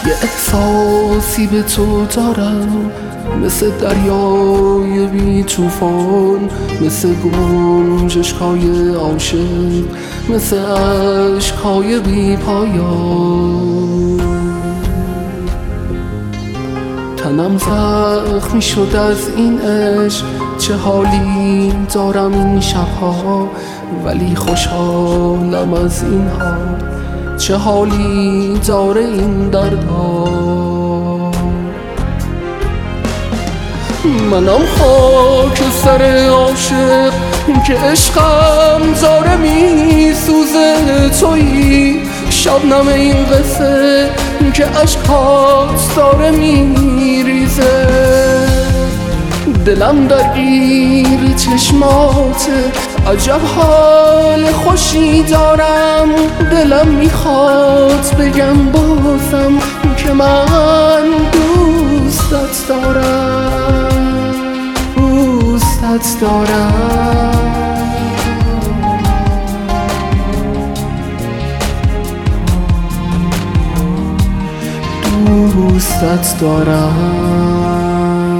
یه احساسی به تو دارم، مثل دریای بی توفان، مثل گنجشکای عاشق، مثل عشقای بی پایان. تنم زخمی شد از این عشق، چه حالی دارم این شبها، ولی خوشحالم از این حال، چه حالی داره این دردها. منم خاک سر عاشق که عشقم داره میسوزه، تویی شبنم این قصه که عشقات داره میریزه. دلم درگیر چشماته، عجب حال خوشی دارم، دلم میخواد بگم بازم که من دوستت دارم، دوستت دارم. دوستت دارم.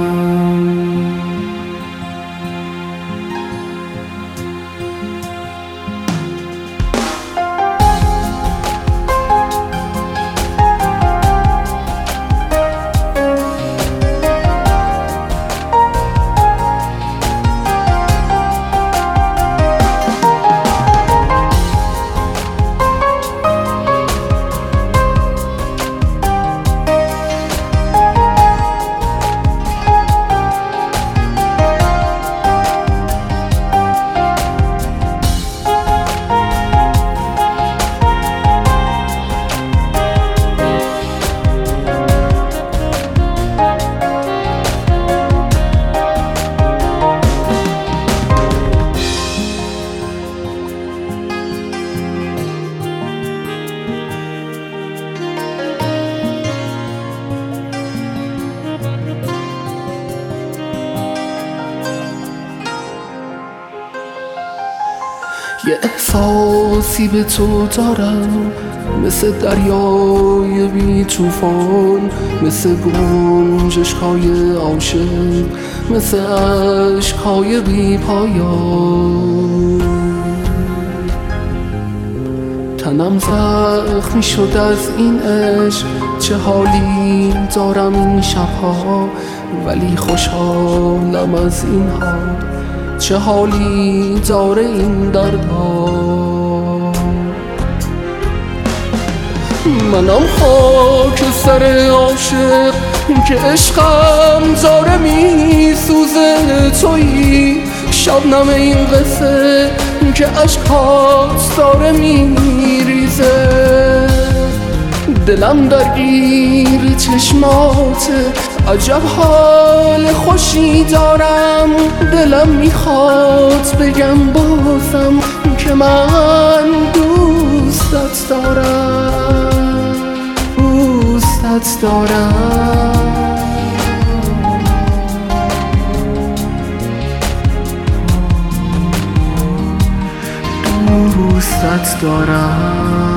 یه احساسی به تو دارم، مثل دریای بی توفان، مثل گنجشکای عاشق، مثل عشقای بی پایان. تنم زخمی شد از این عشق، چه حالی دارم این شبها، ولی خوشحالم از این حال، چه حالی داره این دردها. منم خاک سر عاشق که عشقم داره میسوزه، تویی شبنم این قصه که عشقات داره میریزه. دلم درگیر چشماته، عجب حال خوشی دارم، دلم میخواد بگم بازم که من دوستت دارم، دوستت دارم. دوستت دارم.